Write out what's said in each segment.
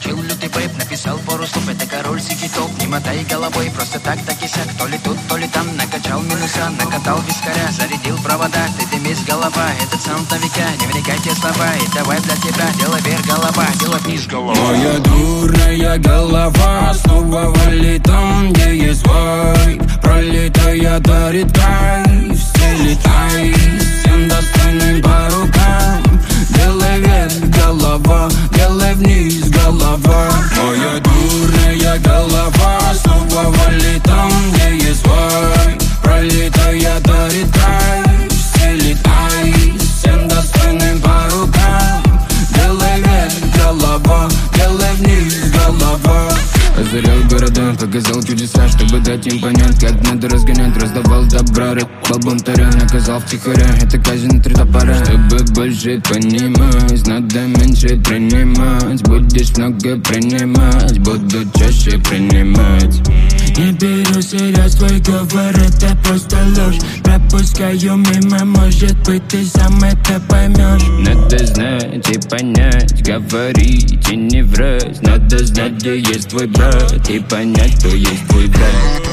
получил лютый вейп. Написал пару слов, это король сикитов. Не мотай головой, просто так и сяк. То ли тут, то ли там, накачал минуса, накатал вискаря, зарядил провода. Ты дымись голова, этот саунд на века. Не вникайте слова, и давай для тебя дело вверх голова, дело вниз голова. Моя дурная голова снова валит там, где есть вайб. Пролетая дарит кайф, стелит айс. Всем достойным по рукам. Делай вверх голова, делай вниз голова. Моя дурная голова снова валит там, где есть вайб. Пролетая дарит кайф, стелит айс. Всем достойным по рукам. Делай вверх голова, делай вниз голова. Озарял города, показал чудеса, чтобы дать им понять, как надо разгонять. Раздавал добра, рэп бунтаря, наказал втихаря. Это казнь три топора. Чтобы больше понимать, надо меньше принимать. Будешь много принимать, буду чаще принимать. Не беру всерьез твой говор, это просто ложь. Пропускаю мимо, может быть ты сам это поймешь. Надо знать и понять, говорить и не врать. Надо знать, где есть твой брат, и понять, кто есть твой брат.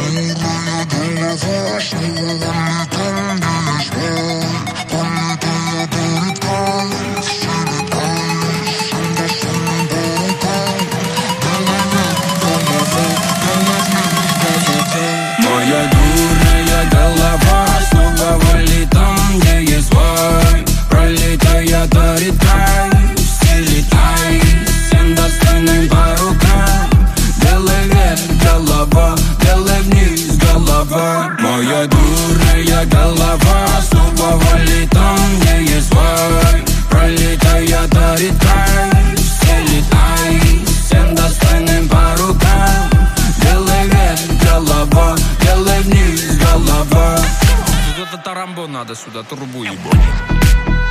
Моя дурная голова снова валит там, где есть вайб. Пролетая дарит кайф, стелит айс. Всем достойным по рукам. Делай вверх голова, делай вниз голова. Моя дурная голова снова валит там, где есть вайб. Пролетая дарит кайф, стелит айс. Всем достойным по рукам. Делай вверх голова, делай вниз голова. Тут это тарамбо надо сюда, трубу ебать.